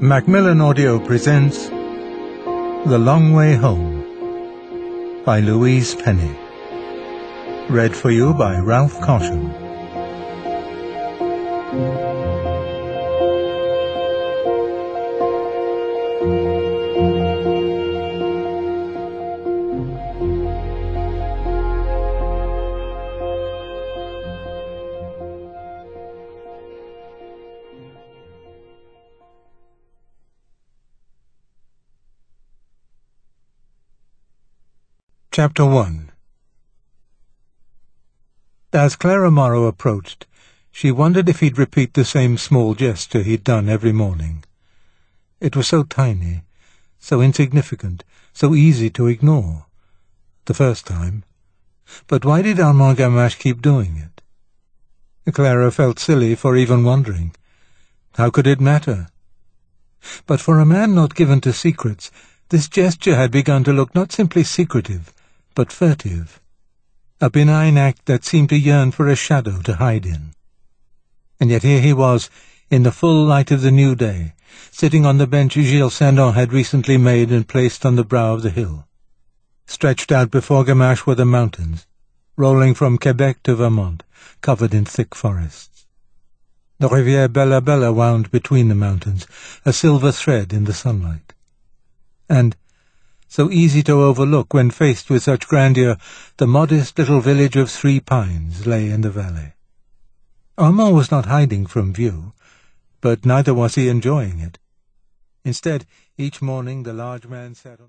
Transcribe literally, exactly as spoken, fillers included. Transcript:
Macmillan Audio presents The Long Way Home by Louise Penny. Read for you by Ralph Caution. Chapter one. As Clara Morrow approached, she wondered if he'd repeat the same small gesture he'd done every morning. It was so tiny, so insignificant, so easy to ignore. The first time. But why did Armand Gamache keep doing it? Clara felt silly for even wondering. How could it matter? But for a man not given to secrets, this gesture had begun to look not simply secretive, but furtive, a benign act that seemed to yearn for a shadow to hide in. And yet here he was, in the full light of the new day, sitting on the bench Gilles Saint-Don had recently made and placed on the brow of the hill. Stretched out before Gamache were the mountains, rolling from Quebec to Vermont, covered in thick forests. The Rivière Bella Bella wound between the mountains, a silver thread in the sunlight. And, so easy to overlook when faced with such grandeur, the modest little village of Three Pines lay in the valley. Armand was not hiding from view, but neither was he enjoying it. Instead, each morning the large man sat on